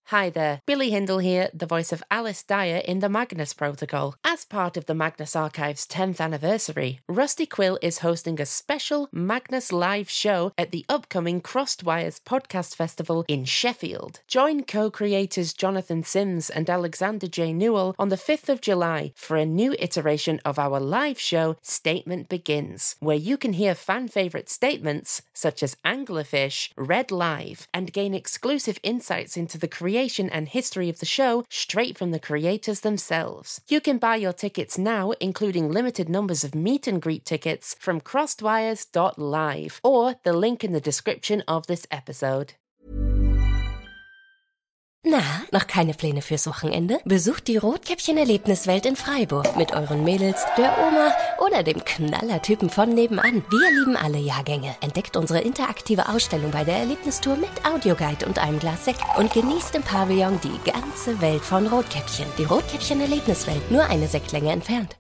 Hi there, Billy Hindle here, the voice of Alice Dyer in the Magnus Protocol. As part of the Magnus Archive's 10th anniversary, Rusty Quill is hosting a special Magnus live show at the upcoming Crossed Wires Podcast Festival in Sheffield. Join co-creators Jonathan Sims and Alexander J. Newell on the 5th of July for a new iteration of our live show, Statement Begins, where you can hear fan-favourite statements such as Anglerfish read live and gain exclusive insights into the creation and history of the show straight from the creators themselves. You can buy your tickets now, including limited numbers of meet and greet tickets from crossedwires.live or the link in the description of this episode. Na, noch keine Pläne fürs Wochenende? Besucht die Rotkäppchen-Erlebniswelt in Freiburg mit euren Mädels, der Oma oder dem Knallertypen von nebenan. Wir lieben alle Jahrgänge. Entdeckt unsere interaktive Ausstellung bei der Erlebnistour mit Audioguide und einem Glas Sekt und genießt im Pavillon die ganze Welt von Rotkäppchen. Die Rotkäppchen-Erlebniswelt, nur eine Sektlänge entfernt.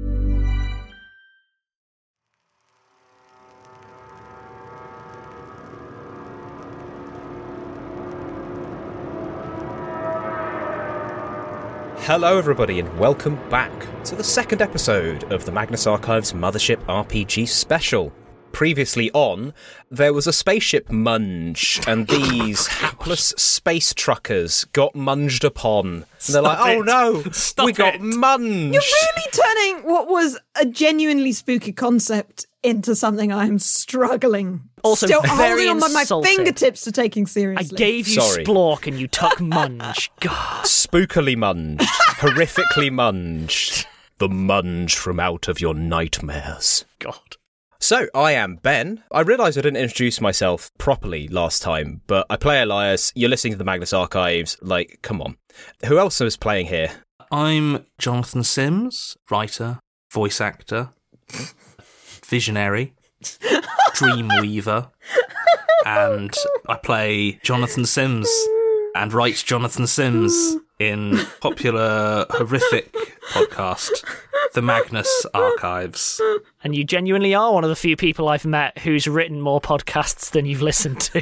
Hello everybody and welcome back to the second episode of the Magnus Archive's Mothership RPG special. Previously on, there was a spaceship munge and these hapless space truckers got munged upon. And they're like, oh no, we got munged. You're really turning what was a genuinely spooky concept into something I'm struggling. Also, still very holding on my insulted. fingertips to taking seriously. I gave you Splork and you took Munge. God. Spookily munged. Horrifically munged. The munge from out of your nightmares. God. So, I am Ben. I realised I didn't introduce myself properly last time, but I play Elias. You're listening to the Magnus Archives. Like, come on. Who else is playing here? I'm Jonathan Sims, writer, voice actor, visionary, dreamweaver, and I play Jonathan Sims and write Jonathan Sims in popular horrific podcast, The Magnus Archives. And you genuinely are one of the few people I've met who's written more podcasts than you've listened to.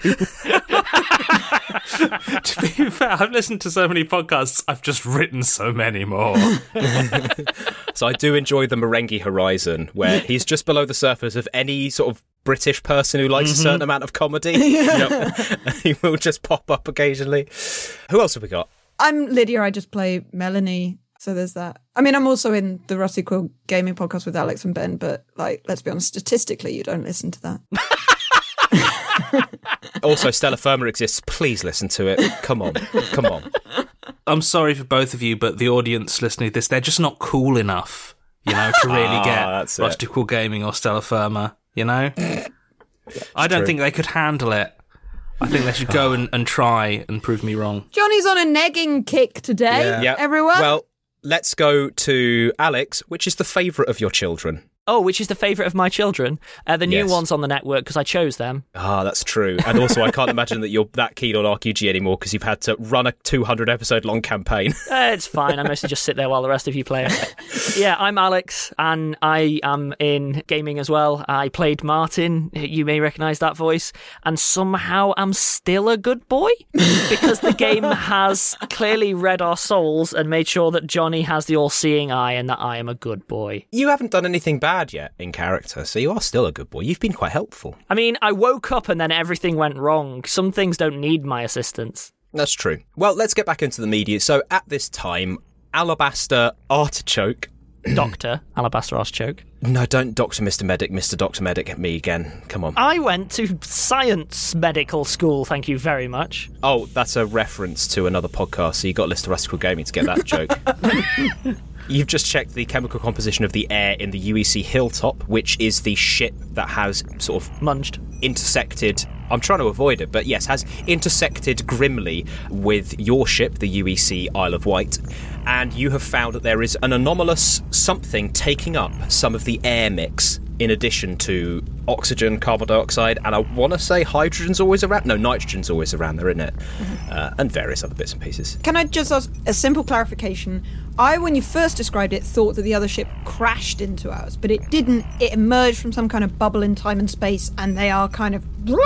To be fair, I've listened to so many podcasts, I've just written so many more. So I do enjoy the Merengue Horizon, where he's just below the surface of any sort of British person who likes a certain amount of comedy. He will just pop up occasionally. Who else have we got? I'm Lydia, I just play Melanie. So there's that. I mean, I'm also in the Rusty Quill gaming podcast with Alex and Ben, but, like, let's be honest, statistically, you don't listen to that. Also, Stella Firma exists. Please listen to it. Come on. I'm sorry for both of you, but the audience listening to this, they're just not cool enough, to really get Rusty Quill Gaming or Stella Firma, I don't think they could handle it. I think they should go and try and prove me wrong. Johnny's on a negging kick today, everyone. Well, let's go to Alex. Which is the favourite of your children? Oh, which is the favourite of my children? The new ones on the network, because I chose them. Ah, that's true. And also, I can't imagine that you're that keen on RQG anymore because you've had to run a 200-episode-long campaign. It's fine. I mostly just sit there while the rest of you play. Yeah, I'm Alex, and I am in gaming as well. I played Martin. You may recognise that voice. And somehow I'm still a good boy because the game has clearly read our souls and made sure that Johnny has the all-seeing eye and that I am a good boy. You haven't done anything bad yet in character, so you are still a good boy. You've been quite helpful. I mean, I woke up and then everything went wrong. Some things don't need my assistance. That's true. Well, let's get back into the media. So at this time, Alabaster Artichoke... Dr. Alabaster Artichoke. No, don't Dr. Mr. Medic, Mr. Dr. Medic at me again. Come on. I went to science medical school, thank you very much. Oh, that's a reference to another podcast, so you got to listen to Rusty Quill Gaming to get that joke. You've just checked the chemical composition of the air in the UEC Hilltop, which is the ship that has sort of... munged. Intersected... I'm trying to avoid it, but yes, has intersected grimly with your ship, the UEC Isle of Wight, and you have found that there is an anomalous something taking up some of the air mix in addition to oxygen, carbon dioxide, and I want to say hydrogen's always around. No, nitrogen's always around there, isn't it? And various other bits and pieces. Can I just ask a simple clarification? I, when you first described it, thought that the other ship crashed into ours, but it didn't. It emerged from some kind of bubble in time and space, and they are kind of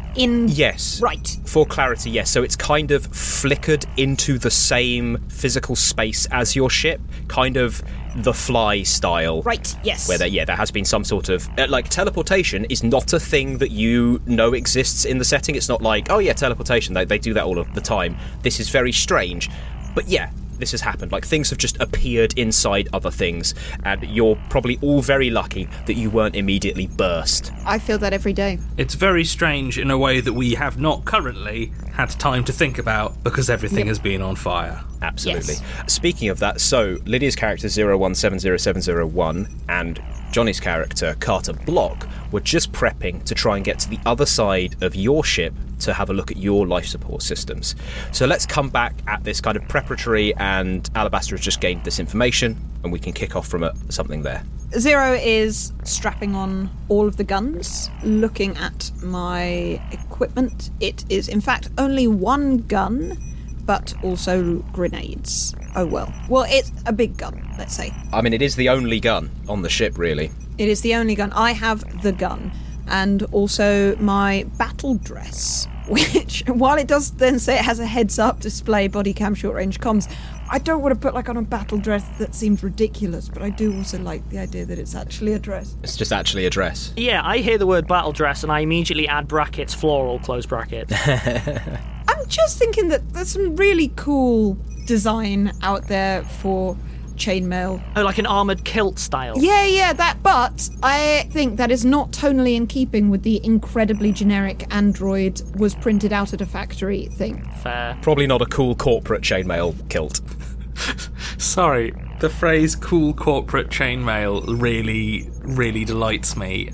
Yes. Right. For clarity, yes. So it's kind of flickered into the same physical space as your ship, kind of the Fly style. Right, yes. Where there has been some sort of... teleportation is not a thing that you know exists in the setting. It's not like, oh yeah, teleportation, they do that all of the time. This is very strange. But yeah, this has happened. Like, things have just appeared inside other things, and you're probably all very lucky that you weren't immediately burst. I feel that every day. It's very strange in a way that we have not currently had time to think about because everything has been on fire. Absolutely. Yes. Speaking of that, so Lydia's character 01700701 and Johnny's character Carter Block were just prepping to try and get to the other side of your ship to have a look at your life support systems. So let's come back at this kind of preparatory, and Alabaster has just gained this information, and we can kick off from something there. Zero is strapping on all of the guns, looking at my equipment. It is, in fact, only one gun, but also grenades. Oh well. Well, it's a big gun, let's say. I mean, it is the only gun on the ship, really. It is the only gun. I have the gun. And also my battle dress, which, while it does then say it has a heads-up display, body cam, short-range comms, I don't want to put on a battle dress that seems ridiculous, but I do also like the idea that it's actually a dress. It's just actually a dress. Yeah, I hear the word battle dress and I immediately add brackets, floral, close brackets. I'm just thinking that there's some really cool design out there for chainmail. Oh, like an armoured kilt style? Yeah, that, but I think that is not tonally in keeping with the incredibly generic Android was printed out at a factory thing. Fair. Probably not a cool corporate chainmail kilt. Sorry, the phrase cool corporate chainmail really, really delights me.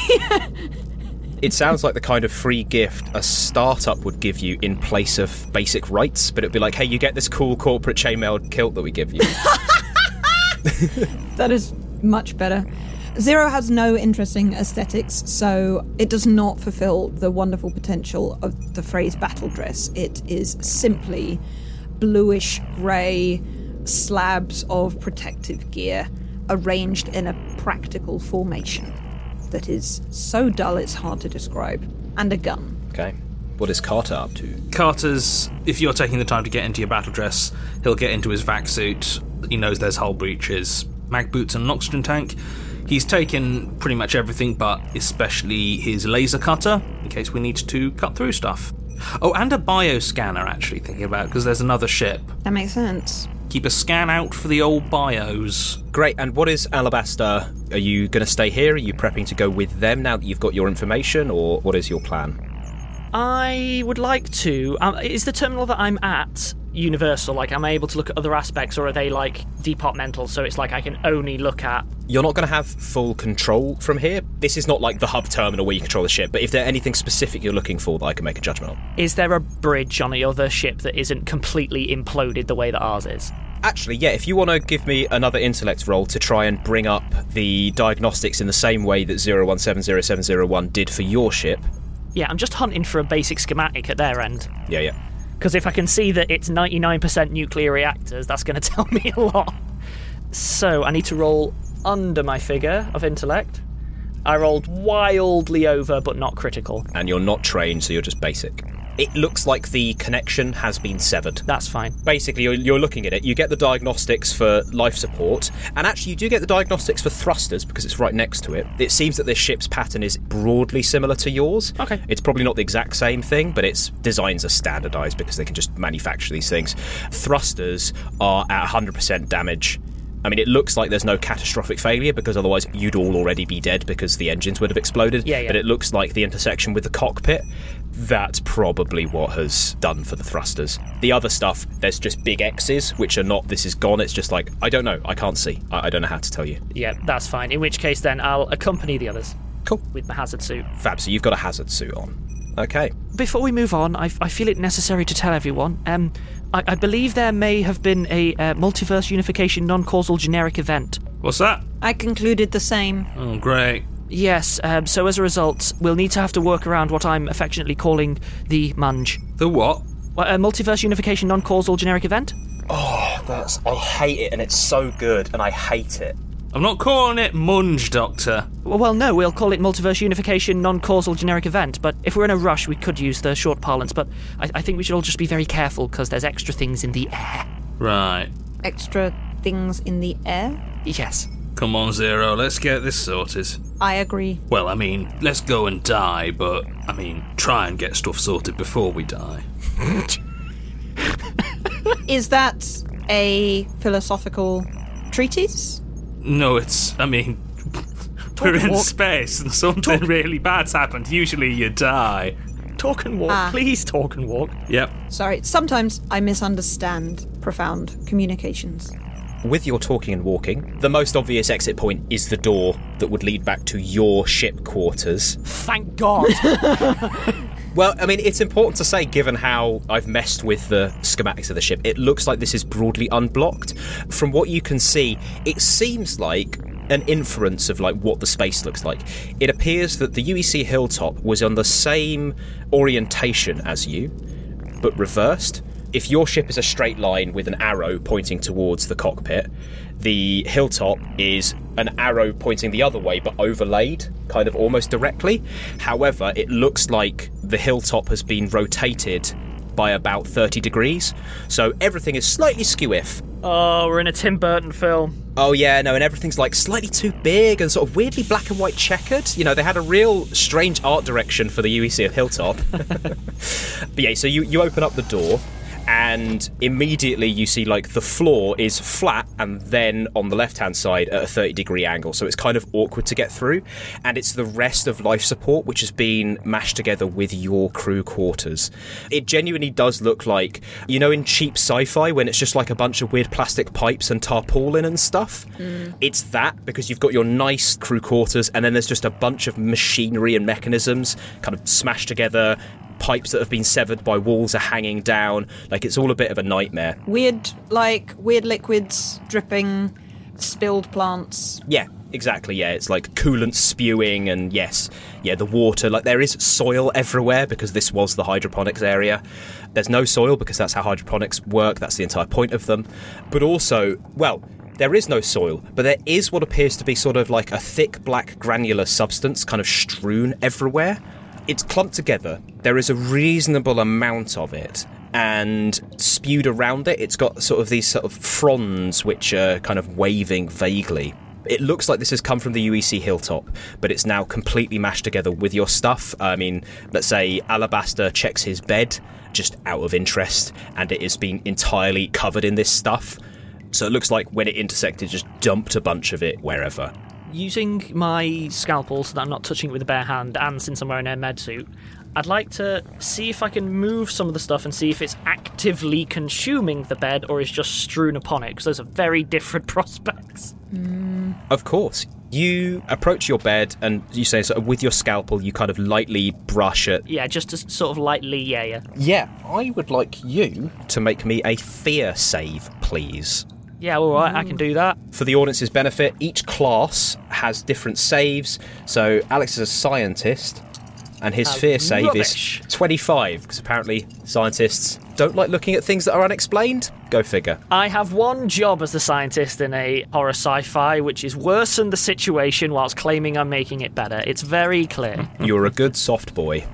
It sounds like the kind of free gift a startup would give you in place of basic rights, but it'd be like, hey, you get this cool corporate chainmail kilt that we give you. That is much better. Zero has no interesting aesthetics, so it does not fulfill the wonderful potential of the phrase battle dress. It is simply bluish grey slabs of protective gear arranged in a practical formation that is so dull it's hard to describe. And a gun. Okay. What is Carter up to? Carter's, if you're taking the time to get into your battle dress, he'll get into his vac suit. He knows there's hull breaches, mag boots and an oxygen tank. He's taken pretty much everything, but especially his laser cutter, in case we need to cut through stuff. Oh, and a bioscanner, actually, thinking about, because there's another ship. That makes sense. Keep a scan out for the old bios. Great, and what is Alabaster? Are you going to stay here? Are you prepping to go with them now that you've got your information, or what is your plan? I would like to. Is the terminal that I'm at universal? Like, am I able to look at other aspects, or are they, like, departmental, so it's like I can only look at... You're not going to have full control from here. This is not like the hub terminal where you control the ship, but if there's anything specific you're looking for that I can make a judgment on. Is there a bridge on the other ship that isn't completely imploded the way that ours is? Actually, yeah, if you want to give me another intellect roll to try and bring up the diagnostics in the same way that 01700701 did for your ship. Yeah, I'm just hunting for a basic schematic at their end. Yeah. Because if I can see that it's 99% nuclear reactors, that's going to tell me a lot. So I need to roll under my figure of intellect. I rolled wildly over, but not critical. And you're not trained, so you're just basic. It looks like the connection has been severed. That's fine. Basically, you're looking at it. You get the diagnostics for life support, and actually you do get the diagnostics for thrusters because it's right next to it. It seems that this ship's pattern is broadly similar to yours. Okay. It's probably not the exact same thing, but its designs are standardised because they can just manufacture these things. Thrusters are at 100% damage. I mean, it looks like there's no catastrophic failure because otherwise you'd all already be dead because the engines would have exploded. Yeah. But it looks like the intersection with the cockpit, that's probably what has done for the thrusters. The other stuff, there's just big X's, which are not, this is gone. It's just like, I don't know. I can't see. I don't know how to tell you. Yeah, that's fine. In which case, then, I'll accompany the others. Cool. With my hazard suit. Fab, so you've got a hazard suit on. Okay. Before we move on, I feel it necessary to tell everyone, I believe there may have been a multiverse unification non-causal generic event. What's that? I concluded the same. Oh, great. Yes, so as a result, we'll need to have to work around what I'm affectionately calling the munge. The what? A multiverse unification non-causal generic event? Oh, I hate it, and it's so good, and I hate it. I'm not calling it Munge, Doctor. Well, no, we'll call it multiverse unification non-causal generic event, but if we're in a rush, we could use the short parlance, but I think we should all just be very careful, because there's extra things in the air. Right. Extra things in the air? Yes. Come on, Zero, let's get this sorted. I agree. Well, I mean, let's go and die, but, I mean, try and get stuff sorted before we die. Is that a philosophical treatise? No, we're in space and something really bad's happened. Usually you die. Talk and walk. Please talk and walk. Yep. Sorry, sometimes I misunderstand profound communications. With your talking and walking, the most obvious exit point is the door that would lead back to your ship quarters. Thank God. Well, I mean, it's important to say, given how I've messed with the schematics of the ship, it looks like this is broadly unblocked. From what you can see, it seems like an inference of like what the space looks like. It appears that the UEC Hilltop was on the same orientation as you, but reversed. If your ship is a straight line with an arrow pointing towards the cockpit, the Hilltop is an arrow pointing the other way but overlaid, kind of almost directly. However, it looks like the Hilltop has been rotated by about 30 degrees, so everything is slightly skew-if. Oh, we're in a Tim Burton film. Oh yeah, no, and everything's like slightly too big and sort of weirdly black and white checkered. You know, they had a real strange art direction for the UEC of Hilltop. But yeah, so you open up the door, and immediately you see like the floor is flat and then on the left hand side at a 30-degree angle, so it's kind of awkward to get through, and it's the rest of life support which has been mashed together with your crew quarters. It genuinely does look like, you know, in cheap sci-fi when it's just like a bunch of weird plastic pipes and tarpaulin and stuff. It's that, because you've got your nice crew quarters and then there's just a bunch of machinery and mechanisms kind of smashed together. Pipes that have been severed by walls are hanging down. Like, it's all a bit of a nightmare. Weird liquids dripping, spilled plants. Yeah, exactly, yeah. It's like coolant spewing and the water. Like, there is soil everywhere because this was the hydroponics area. There's no soil because that's how hydroponics work. That's the entire point of them. But also, well, there is no soil, but there is what appears to be sort of like a thick black granular substance kind of strewn everywhere. It's clumped together. There is a reasonable amount of it, and spewed around it, it's got sort of these sort of fronds which are kind of waving vaguely. It looks like this has come from the UEC Hilltop, but it's now completely mashed together with your stuff. I mean, let's say Alabaster checks his bed just out of interest, and it has been entirely covered in this stuff. So it looks like when it intersected, just dumped a bunch of it wherever. Using my scalpel so that I'm not touching it with a bare hand, and since I'm wearing a med suit, I'd like to see if I can move some of the stuff and see if it's actively consuming the bed or is just strewn upon it, because those are very different prospects. Of course. You approach your bed and you say, sort of, with your scalpel, you kind of lightly brush it. Yeah, just to sort of lightly, yeah. Yeah, I would like you to make me a fear save, please. Yeah, all right, I can do that. For the audience's benefit, each class has different saves. So Alex is a scientist, and his fear save is 25, because apparently scientists don't like looking at things that are unexplained. Go figure. I have one job as the scientist in a horror sci-fi, which is worsen the situation whilst claiming I'm making it better. It's very clear. You're a good soft boy.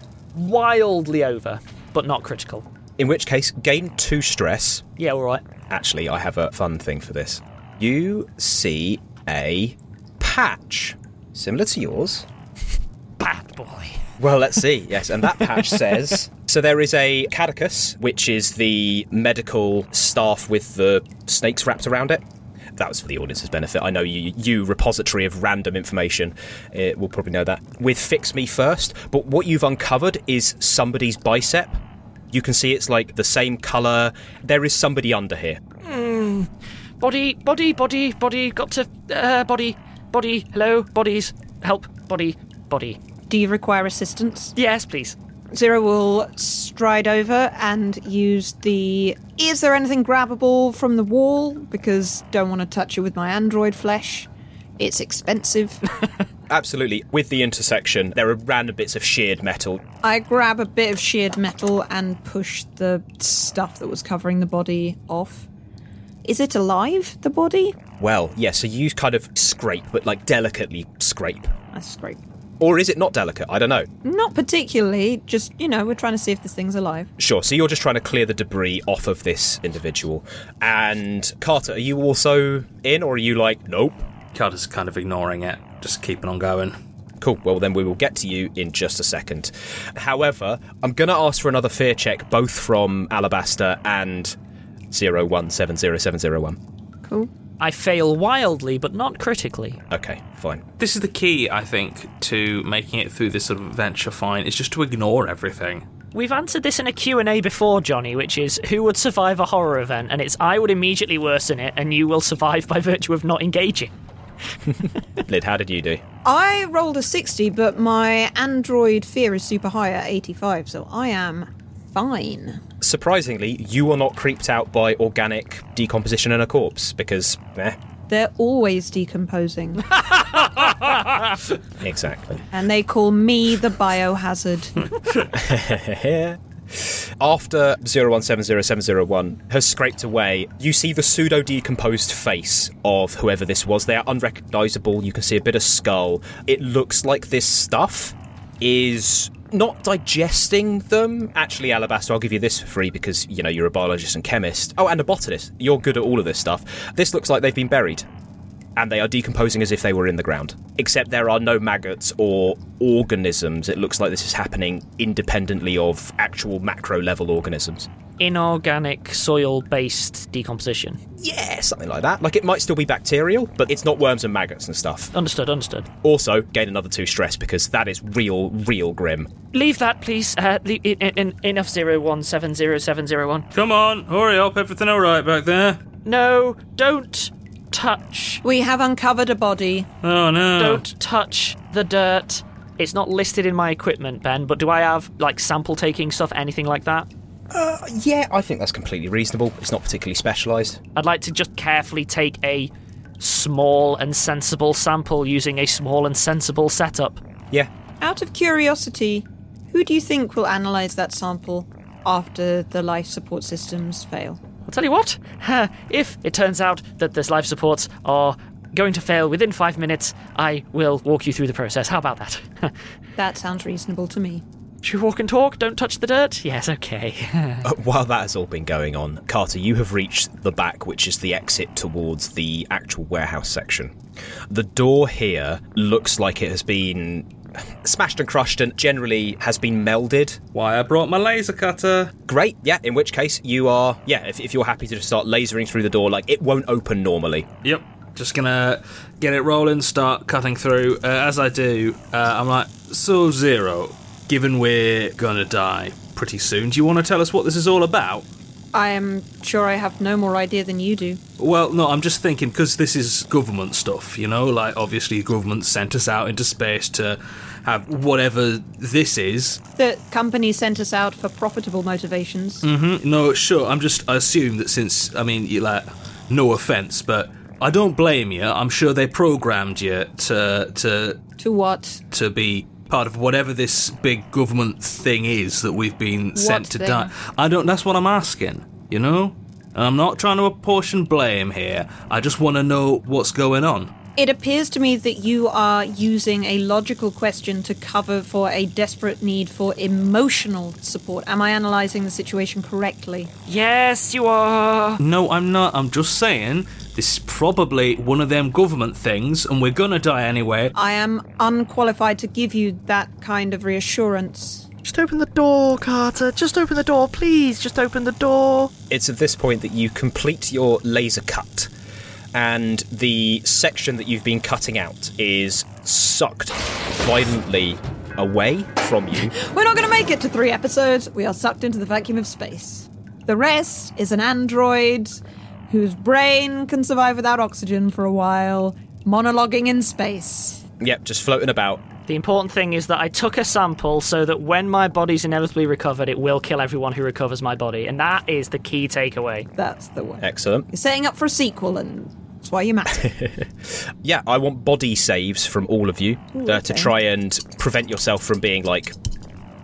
Wildly over, but not critical. In which case, gain 2 stress. Yeah, all right. Actually, I have a fun thing for this. You see a patch, similar to yours. Bad boy. Well, let's see. Yes, and that patch says... So there is a catechus, which is the medical staff with the snakes wrapped around it. That was for the audience's benefit. I know you repository of random information, will probably know that. With Fix Me First, but what you've uncovered is somebody's bicep. You can see it's like the same colour. There is somebody under here. Body, got to... body, hello, bodies, help, body. Do you require assistance? Yes, please. Zero will stride over and use the... Is there anything grabbable from the wall? Because don't want to touch it with my android flesh. It's expensive. Absolutely. With the intersection, there are random bits of sheared metal. I grab a bit of sheared metal and push the stuff that was covering the body off. Is it alive, the body? Well, yeah, so you kind of scrape, but like delicately scrape. I scrape. Or is it not delicate? I don't know. Not particularly, just, we're trying to see if this thing's alive. Sure, so you're just trying to clear the debris off of this individual. And Carter, are you also in, or are you like, nope? Carter's kind of ignoring it, just keeping on going. Cool, well then we will get to you in just a second. However, I'm going to ask for another fear check, both from Alabaster and 0170701. Cool. I fail wildly, but not critically. Okay, fine. This is the key, I think, to making it through this sort of adventure fine, is just to ignore everything. We've answered this in a Q&A before, Johnny, which is, who would survive a horror event? And it's, I would immediately worsen it, and you will survive by virtue of not engaging. Lyd, how did you do? I rolled a 60, but my android fear is super high at 85, so I am fine. Surprisingly, you are not creeped out by organic decomposition in a corpse, because, They're always decomposing. Exactly. And they call me the biohazard. After 0170701 has scraped away, you see the pseudo-decomposed face of whoever this was. They are unrecognisable. You can see a bit of skull. It looks like this stuff is not digesting them. Actually, Alabaster, I'll give you this for free because, you're a biologist and chemist. Oh, and a botanist. You're good at all of this stuff. This looks like they've been buried. And they are decomposing as if they were in the ground. Except there are no maggots or organisms. It looks like this is happening independently of actual macro-level organisms. Inorganic, soil-based decomposition. Yeah, something like that. Like, it might still be bacterial, but it's not worms and maggots and stuff. Understood. Also, gain another 2 stress because that is real grim. Leave that, please. Enough 0170701. Come on, hurry up, everything all right back there? No, don't touch. We have uncovered a body. Oh, no. Don't touch the dirt. It's not listed in my equipment, Ben, but do I have, sample-taking stuff, anything like that? Yeah, I think that's completely reasonable. It's not particularly specialised. I'd like to just carefully take a small and sensible sample using a small and sensible setup. Yeah. Out of curiosity, who do you think will analyse that sample after the life support systems fail? I'll tell you what, if it turns out that the life supports are going to fail within 5 minutes, I will walk you through the process. How about that? That sounds reasonable to me. Should we walk and talk? Don't touch the dirt? Yes, okay. While that has all been going on, Carter, you have reached the back, which is the exit towards the actual warehouse section. The door here looks like it has been smashed and crushed and generally has been melded. Why, I brought my laser cutter. Great, yeah, in which case you are, if you're happy to just start lasering through the door, it won't open normally. Yep, just gonna get it rolling, start cutting through. As I do, I'm like, so Zero, given we're gonna die pretty soon, do you want to tell us what this is all about? I am sure I have no more idea than you do. Well, no, I'm just thinking, because this is government stuff, obviously the government sent us out into space to have whatever this is. The company sent us out for profitable motivations. Mm-hmm. No, sure, I assume that since, no offence, but I don't blame you. I'm sure they programmed you to To what? To be part of whatever this big government thing is that we've been sent to die. That's what I'm asking, And I'm not trying to apportion blame here. I just want to know what's going on. It appears to me that you are using a logical question to cover for a desperate need for emotional support. Am I analysing the situation correctly? Yes, you are. No, I'm not. I'm just saying this is probably one of them government things and we're gonna die anyway. I am unqualified to give you that kind of reassurance. Just open the door, Carter. Just open the door, please. Just open the door. It's at this point that you complete your laser cut. And the section that you've been cutting out is sucked violently away from you. We're not going to make it to 3 episodes. We are sucked into the vacuum of space. The rest is an android whose brain can survive without oxygen for a while, monologuing in space. Yep, just floating about. The important thing is that I took a sample so that when my body's inevitably recovered, it will kill everyone who recovers my body. And that is the key takeaway. That's the one. Excellent. You're setting up for a sequel, and that's why you matter. Yeah, I want body saves from all of you to try and prevent yourself from being,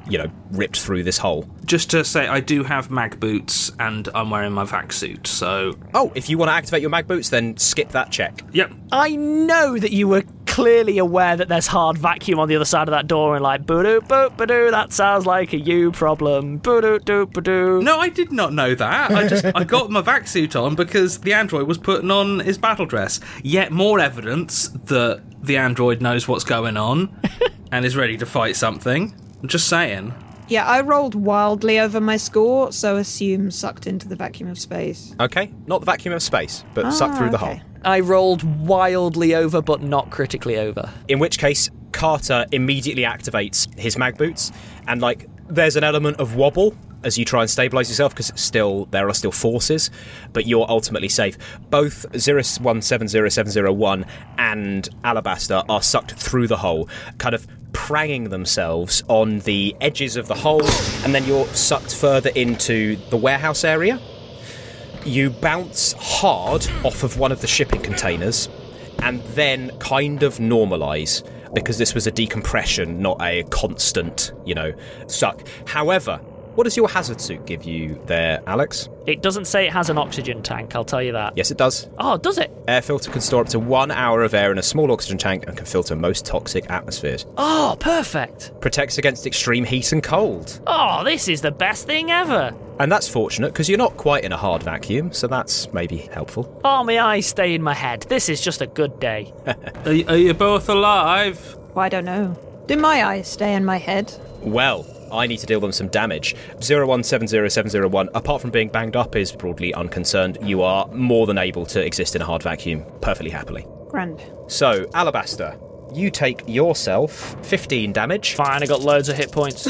ripped through this hole. Just to say, I do have mag boots and I'm wearing my vac suit, so... Oh, if you want to activate your mag boots, then skip that check. Yep. I know that you were clearly aware that there's hard vacuum on the other side of that door and like, boo-doo, boo-doo, that sounds like a you problem, boo-doo, doo-ba-doo. No, I did not know that. I got my vac suit on because the android was putting on his battle dress. Yet more evidence that the android knows what's going on and is ready to fight something. I'm just saying. Yeah, I rolled wildly over my score, so assume sucked into the vacuum of space. Okay, not the vacuum of space, but sucked through the hole. I rolled wildly over, but not critically over. In which case, Carter immediately activates his mag boots, and there's an element of wobble as you try and stabilise yourself, because there are still forces, but you're ultimately safe. Both 0170701 and Alabaster are sucked through the hole, kind of pranging themselves on the edges of the hole, and then you're sucked further into the warehouse area. You bounce hard off of one of the shipping containers and then kind of normalise, because this was a decompression, not a constant, suck. However, what does your hazard suit give you there, Alex? It doesn't say it has an oxygen tank, I'll tell you that. Yes, it does. Oh, does it? Air filter can store up to 1 hour of air in a small oxygen tank and can filter most toxic atmospheres. Oh, perfect. Protects against extreme heat and cold. Oh, this is the best thing ever. And that's fortunate, because you're not quite in a hard vacuum, so that's maybe helpful. Oh, my eyes stay in my head. This is just a good day. Are you both alive? Well, I don't know. Do my eyes stay in my head? Well, I need to deal them some damage. 0170701, apart from being banged up, is broadly unconcerned. You are more than able to exist in a hard vacuum perfectly happily. Grand. So, Alabaster, you take yourself 15 damage. Fine, I got loads of hit points.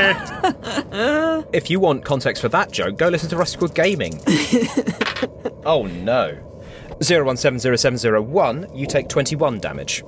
If you want context for that joke, go listen to Rusty Quill Gaming. Oh no. 0170701, you take 21 damage.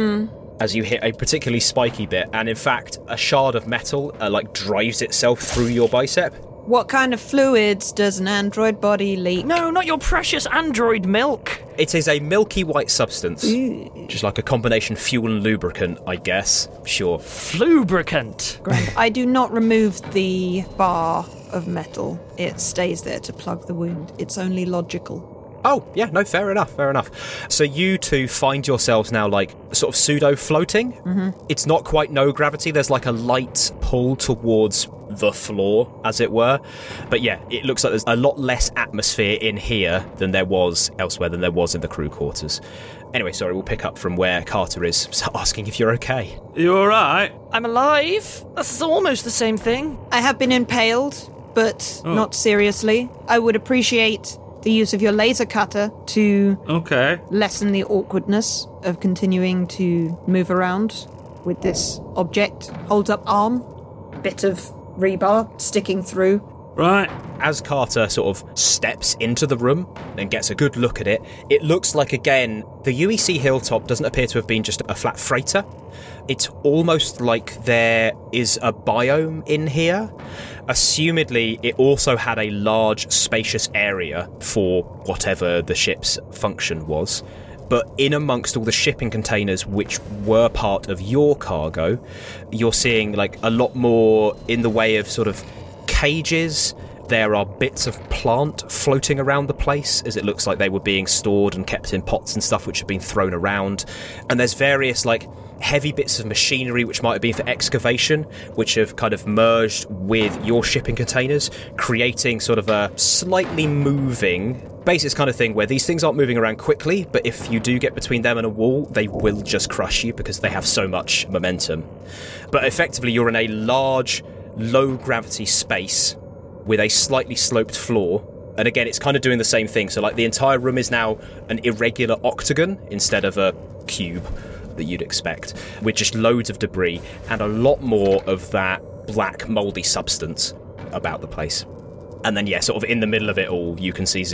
As you hit a particularly spiky bit, and in fact, a shard of metal drives itself through your bicep. What kind of fluids does an android body leak? No, not your precious android milk. It is a milky white substance. Just like a combination fuel and lubricant, I guess. Sure. Flubricant. Grand. I do not remove the bar of metal. It stays there to plug the wound. It's only logical. Oh, yeah, no, fair enough. So you two find yourselves now, sort of pseudo-floating. It's not quite no gravity. There's a light pull towards the floor, as it were. But yeah, it looks like there's a lot less atmosphere in here than there was elsewhere, than there was in the crew quarters. Anyway, sorry, we'll pick up from where Carter is, asking if you're okay. You all right? I'm alive. That's almost the same thing. I have been impaled, but not seriously. I would appreciate the use of your laser cutter to lessen the awkwardness of continuing to move around with this object. Holds up arm, bit of rebar sticking through. Right. As Carter sort of steps into the room and gets a good look at it, it looks like, again, the UEC Hilltop doesn't appear to have been just a flat freighter. It's almost like there is a biome in here. Assumedly, it also had a large, spacious area for whatever the ship's function was. But in amongst all the shipping containers which were part of your cargo, you're seeing a lot more in the way of sort of cages. There are bits of plant floating around the place, as it looks like they were being stored and kept in pots and stuff which have been thrown around. And there's various heavy bits of machinery which might have been for excavation, which have kind of merged with your shipping containers, creating sort of a slightly moving basics kind of thing where these things aren't moving around quickly, but if you do get between them and a wall, they will just crush you because they have so much momentum. But effectively, you're in a large, low-gravity space with a slightly sloped floor. And again, it's kind of doing the same thing. So, the entire room is now an irregular octagon instead of a cube that you'd expect, with just loads of debris and a lot more of that black, mouldy substance about the place. And then, sort of in the middle of it all, you can see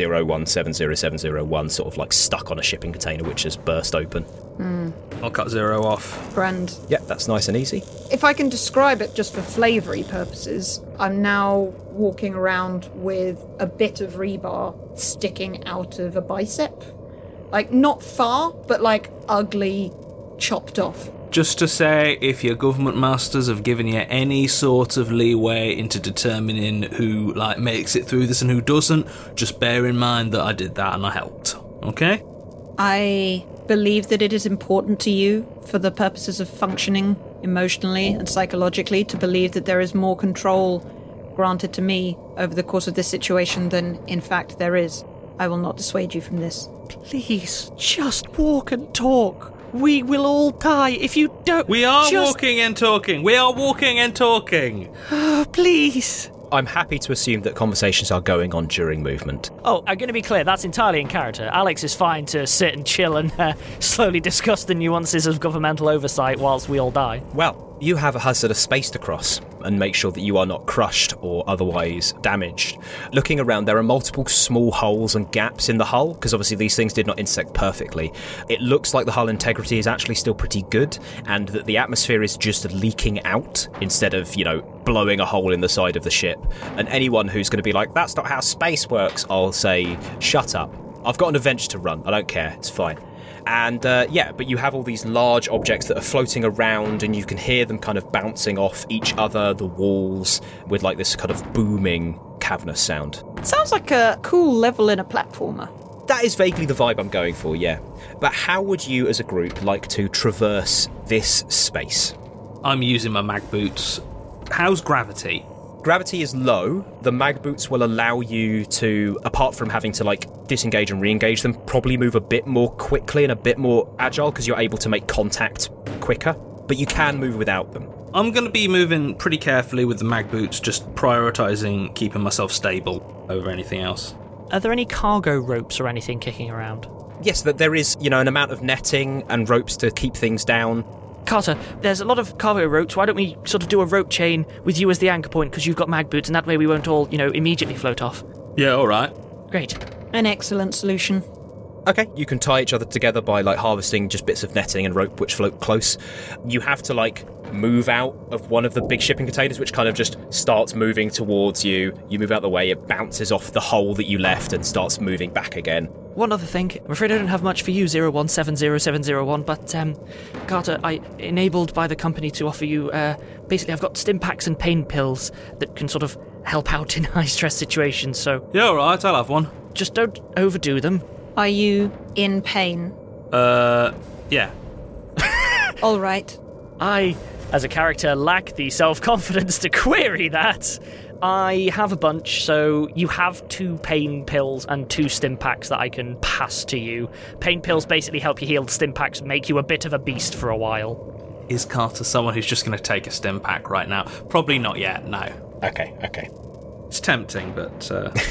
0170701 sort of stuck on a shipping container which has burst open. I'll cut 0 off. Grand. Yeah, that's nice and easy. If I can describe it just for flavoury purposes, I'm now walking around with a bit of rebar sticking out of a bicep. Not far, but ugly, chopped off Just to say, if your government masters have given you any sort of leeway into determining who, makes it through this and who doesn't, just bear in mind that I did that and I helped. Okay? I believe that it is important to you, for the purposes of functioning emotionally and psychologically, to believe that there is more control granted to me over the course of this situation than, in fact, there is. I will not dissuade you from this. Please, just walk and talk. We will all die if you don't. We are walking and talking. We are walking and talking. Please. I'm happy to assume that conversations are going on during movement. Oh, I'm going to be clear, that's entirely in character. Alex is fine to sit and chill and slowly discuss the nuances of governmental oversight whilst we all die. Well, you have a hazardous space to cross and make sure that you are not crushed or otherwise damaged. Looking around, there are multiple small holes and gaps in the hull, because obviously these things did not intersect perfectly. It looks like the hull integrity is actually still pretty good, and that the atmosphere is just leaking out instead of, blowing a hole in the side of the ship. And anyone who's going to be like, that's not how space works, I'll say, shut up. I've got an adventure to run. I don't care. It's fine. And but you have all these large objects that are floating around, and you can hear them kind of bouncing off each other, the walls, with this kind of booming, cavernous sound. Sounds like a cool level in a platformer. That is vaguely the vibe I'm going for, yeah. But how would you as a group like to traverse this space? I'm using my mag boots. How's gravity? Gravity is low. The mag boots will allow you to, apart from having to disengage and re-engage them, probably move a bit more quickly and a bit more agile because you're able to make contact quicker. But you can move without them. I'm going to be moving pretty carefully with the mag boots, just prioritising keeping myself stable over anything else. Are there any cargo ropes or anything kicking around? Yes, there is, an amount of netting and ropes to keep things down. Carter, there's a lot of cargo ropes. Why don't we sort of do a rope chain with you as the anchor point, because you've got mag boots, and that way we won't all, immediately float off. Yeah, all right. Great. An excellent solution. Okay, you can tie each other together by harvesting just bits of netting and rope which float close. You have to move out of one of the big shipping containers, which kind of just starts moving towards you. You move out the way, it bounces off the hole that you left and starts moving back again. One other thing, I'm afraid I don't have much for you, 0170701, but Carter, I enabled by the company to offer you, basically I've got stim packs and pain pills that can sort of help out in high-stress situations, so... Yeah, alright, I'll have one. Just don't overdo them. Are you in pain? Yeah. All right. I, as a character, lack the self-confidence to query that. I have a bunch, so you have 2 pain pills and 2 stim packs that I can pass to you. Pain pills basically help you heal, the stim packs make you a bit of a beast for a while. Is Carter someone who's just going to take a stim pack right now? Probably not yet, no. Okay. It's tempting, but...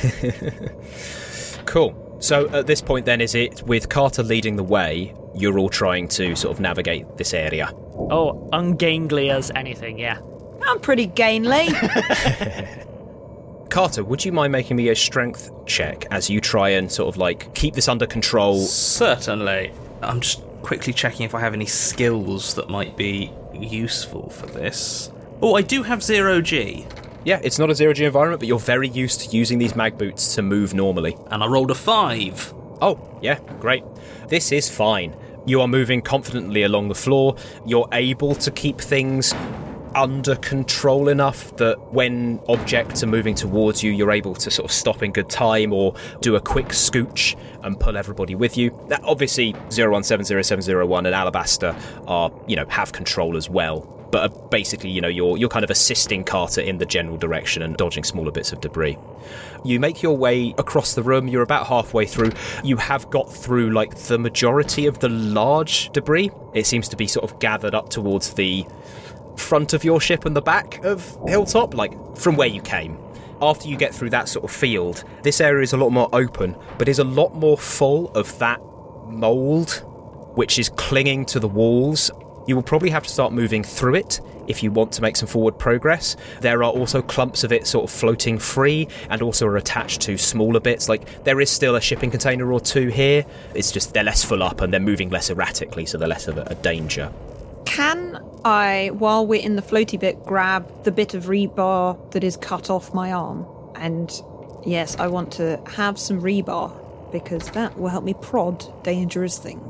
Cool. So at this point then, is it with Carter leading the way, you're all trying to sort of navigate this area? Oh, ungainly as anything, yeah. I'm pretty gainly. Carter, would you mind making me a strength check as you try and sort of keep this under control? Certainly. I'm just quickly checking if I have any skills that might be useful for this. Oh, I do have 0G. Yeah, it's not a 0G environment, but you're very used to using these mag boots to move normally. And I rolled a 5. Oh, yeah, great. This is fine. You are moving confidently along the floor. You're able to keep things under control enough that when objects are moving towards you, you're able to sort of stop in good time or do a quick scooch and pull everybody with you. That obviously 0170701 and Alabaster are, have control as well. But basically, you're kind of assisting Carter in the general direction and dodging smaller bits of debris. You make your way across the room. You're about halfway through. You have got through the majority of the large debris. It seems to be sort of gathered up towards the front of your ship and the back of Hilltop, from where you came. After you get through that sort of field, this area is a lot more open, but is a lot more full of that mould, which is clinging to the walls. You will probably have to start moving through it if you want to make some forward progress. There are also clumps of it sort of floating free and also are attached to smaller bits. There is still a shipping container or 2 here. It's just they're less full up and they're moving less erratically, so they're less of a danger. Can I, while we're in the floaty bit, grab the bit of rebar that is cut off my arm? And yes, I want to have some rebar because that will help me prod dangerous things.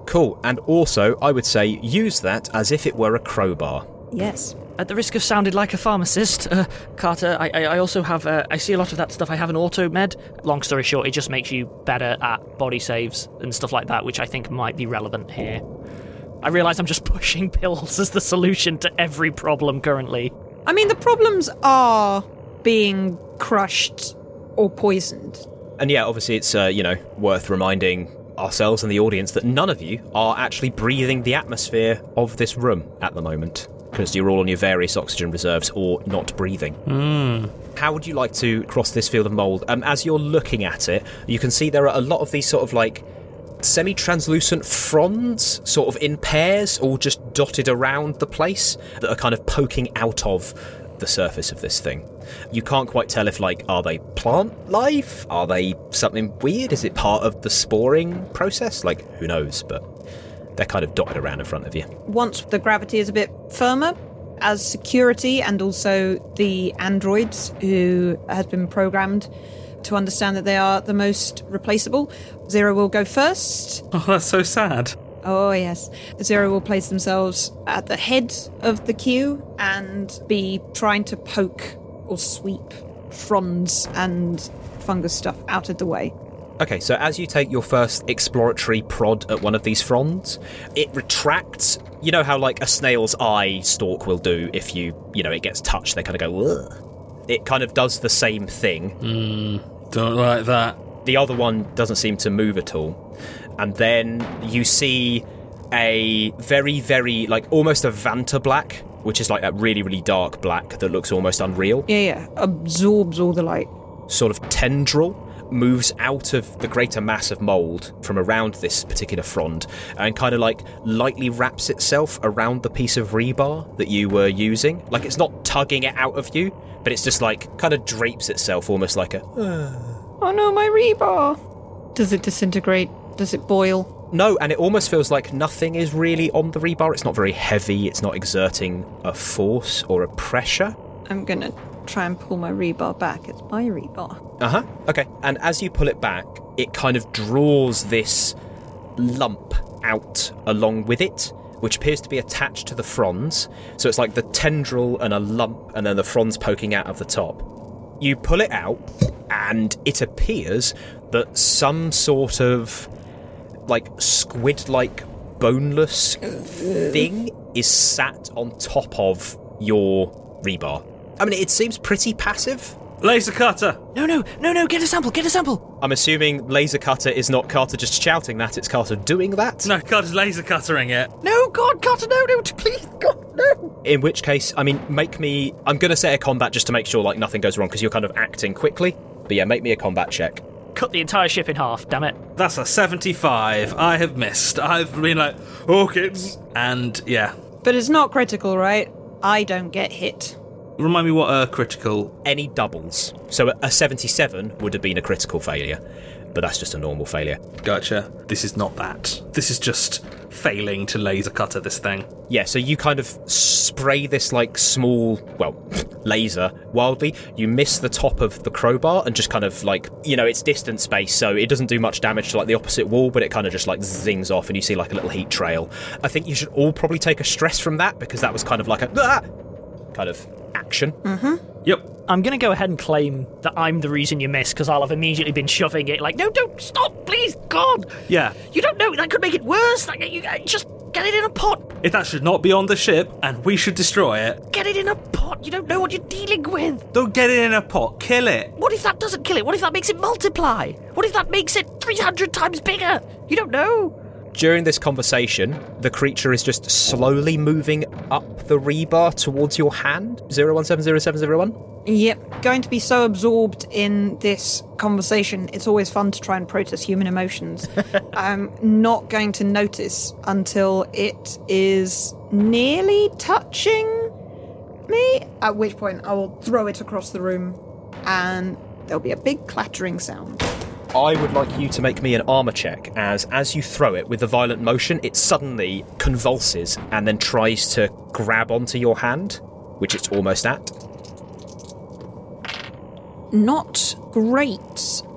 Cool. And also, I would say use that as if it were a crowbar. Yes. At the risk of sounding like a pharmacist, Carter, I also have, I see a lot of that stuff. I have an auto med. Long story short, it just makes you better at body saves and stuff like that, which I think might be relevant here. I realise I'm just pushing pills as the solution to every problem currently. I mean, the problems are being crushed or poisoned. And yeah, obviously it's, worth reminding ourselves and the audience that none of you are actually breathing the atmosphere of this room at the moment, because you're all on your various oxygen reserves or not breathing. How would you like to cross this field of mould? As you're looking at it, you can see there are a lot of these sort of like semi-translucent fronds, sort of in pairs, all just dotted around the place, that are kind of poking out of the surface of this thing. You can't quite tell if, are they plant life? Are they something weird? Is it part of the sporing process? Who knows? But they're kind of dotted around in front of you. Once the gravity is a bit firmer, as security and also the androids who has been programmed to understand that they are the most replaceable, Zero will go first. Oh, that's so sad. Oh, yes. Zero will place themselves at the head of the queue and be trying to poke or sweep fronds and fungus stuff out of the way. Okay, so as you take your first exploratory prod at one of these fronds, it retracts. You know how, a snail's eye stalk will do if it gets touched, they kind of go, ugh. It kind of does the same thing. Don't like that. The other one doesn't seem to move at all. And then you see a very, very, almost a Vanta black, which is that really, really dark black that looks almost unreal. Yeah. Absorbs all the light. Sort of tendril moves out of the greater mass of mould from around this particular frond and kind of lightly wraps itself around the piece of rebar that you were using. It's not tugging it out of you, but it's just kind of drapes itself almost like a... Oh no, my rebar! Does it disintegrate? Does it boil? No, and it almost feels like nothing is really on the rebar. It's not very heavy. It's not exerting a force or a pressure. I'm gonna try and pull my rebar back. It's my rebar. Okay. And as you pull it back, it kind of draws this lump out along with it, which appears to be attached to the fronds. So it's like the tendril and a lump, and then the fronds poking out of the top. You pull it out, and it appears that some sort of squid-like boneless thing is sat on top of your rebar. I mean, it seems pretty passive. Laser cutter! No, get a sample! I'm assuming laser cutter is not Carter just shouting that, it's Carter doing that? No, Carter's laser cuttering it. No, God, Carter, no, please, God, no! In which case, I mean, I'm going to say a combat just to make sure, nothing goes wrong, because you're kind of acting quickly. But yeah, make me a combat check. Cut the entire ship in half, damn it. That's a 75. I have missed. I've been kids. And, yeah. But it's not critical, right? I don't get hit. Remind me what a critical... Any doubles. So a 77 would have been a critical failure, but that's just a normal failure. Gotcha. This is not that. This is just failing to laser cutter this thing. Yeah, so you kind of spray this small, laser wildly. You miss the top of the crowbar and just kind of it's distance space, so it doesn't do much damage to the opposite wall, but it kind of just zings off and you see a little heat trail. I think you should all probably take a stress from that, because that was kind of a kind of action. Yep. I'm going to go ahead and claim that I'm the reason you missed, because I'll have immediately been shoving it no, don't, stop, please, God! Yeah. You don't know, that could make it worse. You just get it in a pot. If that should not be on the ship, and we should destroy it. Get it in a pot, you don't know what you're dealing with. Don't get it in a pot, kill it. What if that doesn't kill it? What if that makes it multiply? What if that makes it 300 times bigger? You don't know. During this conversation, the creature is just slowly moving up the rebar towards your hand. 01700701. Yep. Going to be so absorbed in this conversation, it's always fun to try and process human emotions. I'm not going to notice until it is nearly touching me, at which point I will throw it across the room and there'll be a big clattering sound. I would like you to make me an armour check, as you throw it with the violent motion, it suddenly convulses and then tries to grab onto your hand, which it's almost at. Not great.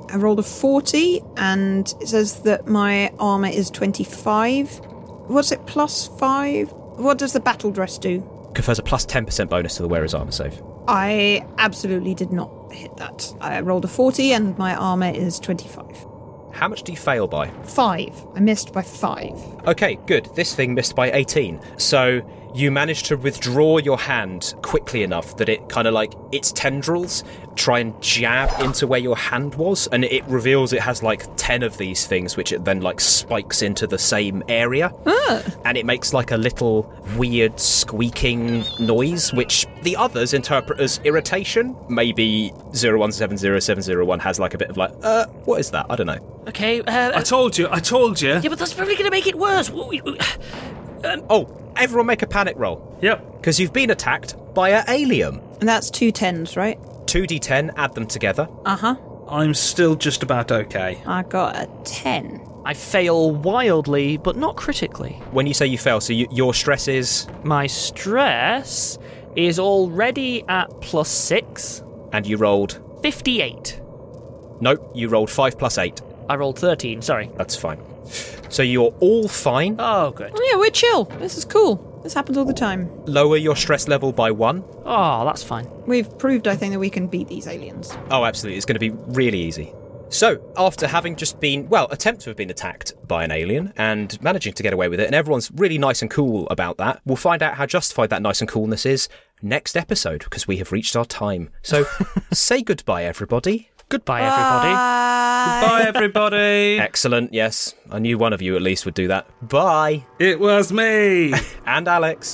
I rolled a 40, and it says that my armour is 25. What's it, plus 5? What does the battle dress do? Confers a plus 10% bonus to the wearer's armour save. I absolutely did not hit that. I rolled a 40, and my armour is 25. How much do you fail by? 5. I missed by 5. Okay, good. This thing missed by 18. So you managed to withdraw your hand quickly enough that it kind of like its tendrils try and jab into where your hand was, and it reveals it has like 10 of these things, which it then like spikes into the same area. And it makes like a little weird squeaking noise, which the others interpret as irritation. Maybe 0170701 has like a bit of like, what is that? I don't know. Okay. I told you. Yeah, but that's probably going to make it worse. Everyone make a panic roll. Yep. Because you've been attacked by an alien. And that's 2 10s, right? 2d10, add them together. Uh-huh. I'm still just about okay. I got a 10. I fail wildly, but not critically. When you say you fail, so your stress is... My stress is already at plus 6. And you rolled... 58. Nope, you rolled 5 plus 8. I rolled 13, sorry. That's fine. So you're all fine. Oh, good. Oh, yeah, we're chill. This is cool. This happens all the time. Lower your stress level by 1. Oh, that's fine. We've proved, I think, that we can beat these aliens. Oh, absolutely. It's going to be really easy. So, after having just been, attempt to have been attacked by an alien and managing to get away with it, and everyone's really nice and cool about that, we'll find out how justified that nice and coolness is next episode, because we have reached our time. So, say goodbye, everybody. Goodbye, everybody. Goodbye, everybody. Excellent, yes. I knew one of you at least would do that. Bye. It was me. And Alex.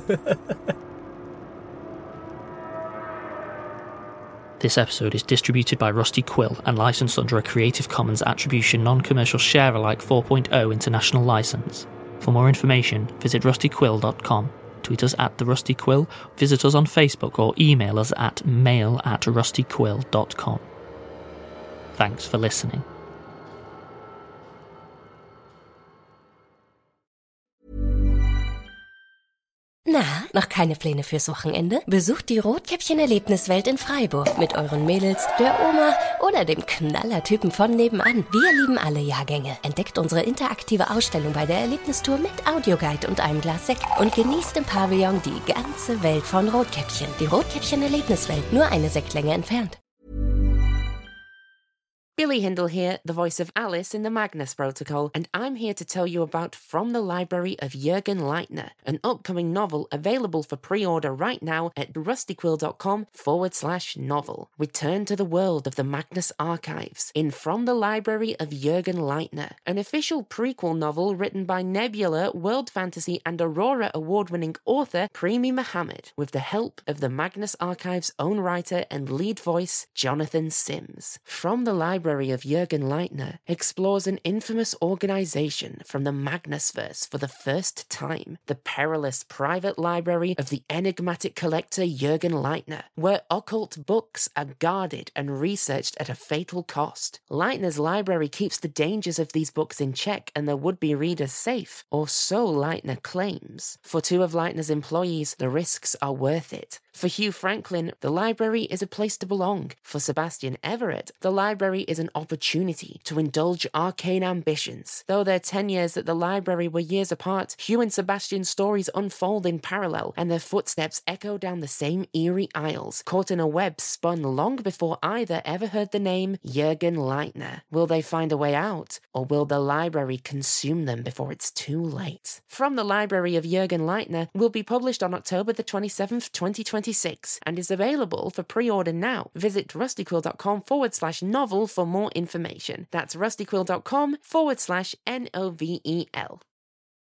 This episode is distributed by Rusty Quill and licensed under a Creative Commons Attribution Non-Commercial Share-alike 4.0 international license. For more information, visit rustyquill.com. Tweet us at @TheRustyQuill, visit us on Facebook, or email us at mail@rustyquill.com. Thanks for listening. Na, noch keine Pläne fürs Wochenende? Besucht die Rotkäppchen-Erlebniswelt in Freiburg mit euren Mädels, der Oma oder dem Knallertypen von nebenan. Wir lieben alle Jahrgänge. Entdeckt unsere interaktive Ausstellung bei der Erlebnistour mit Audioguide und einem Glas Sekt und genießt im Pavillon die ganze Welt von Rotkäppchen. Die Rotkäppchen-Erlebniswelt, nur eine Sektlänge entfernt. Billy Hindle here, the voice of Alice in the Magnus Protocol, and I'm here to tell you about From the Library of Jürgen Leitner, an upcoming novel available for pre-order right now at rustyquill.com/novel. Return to the world of the Magnus Archives in From the Library of Jürgen Leitner, an official prequel novel written by Nebula, World Fantasy and Aurora award-winning author Premi Mohammed, with the help of the Magnus Archives' own writer and lead voice, Jonathan Sims. From the Library of Jürgen Leitner explores an infamous organization from the Magnusverse for the first time, the perilous private library of the enigmatic collector Jürgen Leitner, where occult books are guarded and researched at a fatal cost. Leitner's library keeps the dangers of these books in check and their would-be readers safe, or so Leitner claims. For 2 of Leitner's employees, the risks are worth it. For Hugh Franklin, the library is a place to belong. For Sebastian Everett, the library is an opportunity to indulge arcane ambitions. Though their tenures at the library were years apart, Hugh and Sebastian's stories unfold in parallel, and their footsteps echo down the same eerie aisles, caught in a web spun long before either ever heard the name Jürgen Leitner. Will they find a way out, or will the library consume them before it's too late? From the Library of Jürgen Leitner will be published on October the 27th, 2026, and is available for pre-order now. Visit rustyquill.com/novel for more information. That's rustyquill.com/NOVEL.